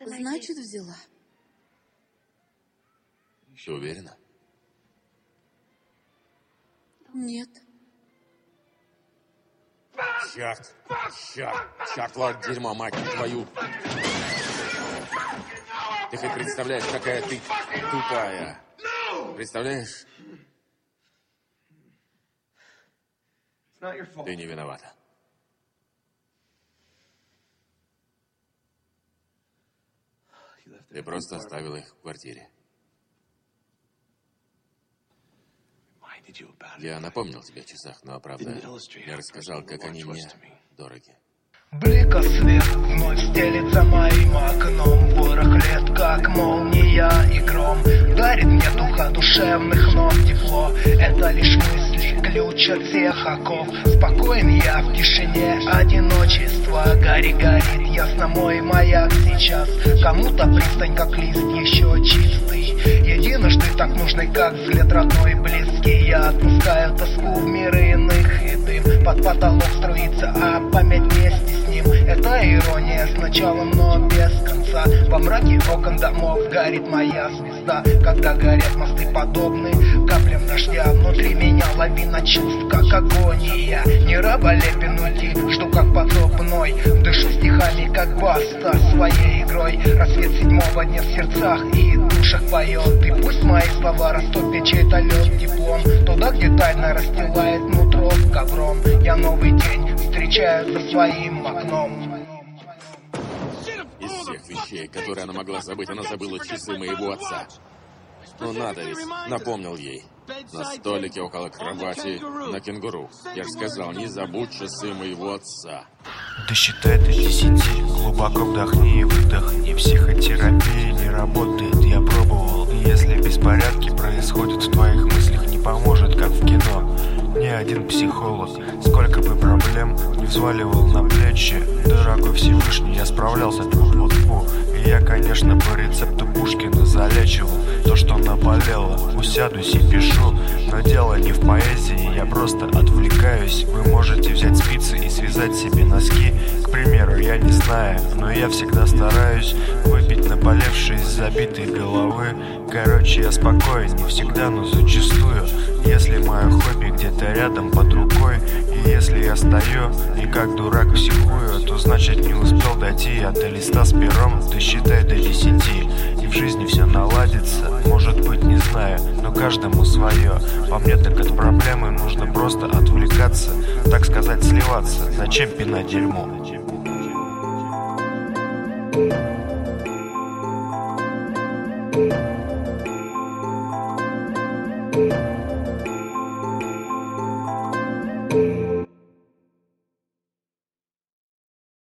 Значит, взяла. Ты уверена? Нет. Черт! Черт, лорд дерьмо, мать твою! Ты хоть представляешь, какая ты тупая? Представляешь? Ты не виновата. Ты просто оставила их в квартире. Я напомнил тебе о часах, но, правда, не рассказал, как они мне дороги. Блика свет вновь стелится моим окном. Ворох лет, как молния и гром, дарит мне духа душевных нот тепло. Это лишь мысли, ключ от всех оков. Спокоен я в тишине одиночества. Горит ясно мой маяк сейчас. Кому-то пристань, как лист еще чистый, единожды так нужный, как взгляд родной и близкий. Я отпускаю тоску в миры иных, и дым под потолок струится, а память вместе с ним. Это ирония с началом, но без конца. Во мраке окон домов горит моя звезда. Когда горят мосты, подобны каплям дождя, внутри меня лавина чувств, как агония. Не раболепен уйти, жду как потопной. Дышу стихами, как баста, своей игрой. Рассвет седьмого дня в сердцах и душах поет. И пусть мои слова растопят чей-то лед теплом. Туда, где тайна расстилает нутро ковром. Я новый день встречаю за своим окном. Из всех вещей, которые она могла забыть, она забыла часы моего отца. Ну надо ведь, напомнил ей. На столике около кровати на кенгуру. Я же сказал, не забудь часы моего отца. Досчитай до 10, глубоко вдохни и выдохни. Психотерапия не работает, я пробовал. И если беспорядки происходят в твоих мыслях, не поможет, как в кино. Ни один психолог, сколько бы проблем не взваливал на плечи. Дорогой Всевышний, я справлялся, тьфу-тьфу. И я, конечно, по рецепту Пушкина залечивал то, что наболело. Усядусь и пишу, но дело не в поэзии, я просто отвлекаюсь. Вы можете взять спицы и связать себе носки. К примеру, я не знаю, но я всегда стараюсь выпить наболевшие из забитой головы. Короче, я спокоен, не всегда, но зачастую. Если мое хобби где-то рядом под рукой, и если я стою и как дурак психую, то значит не успел дойти я до листа с пером. Досчитай до 10, и в жизни все наладится. Может быть, не знаю, но каждому свое. По мне так от проблемы нужно просто отвлекаться, так сказать, сливаться. Зачем пинать дерьмо? Thank you.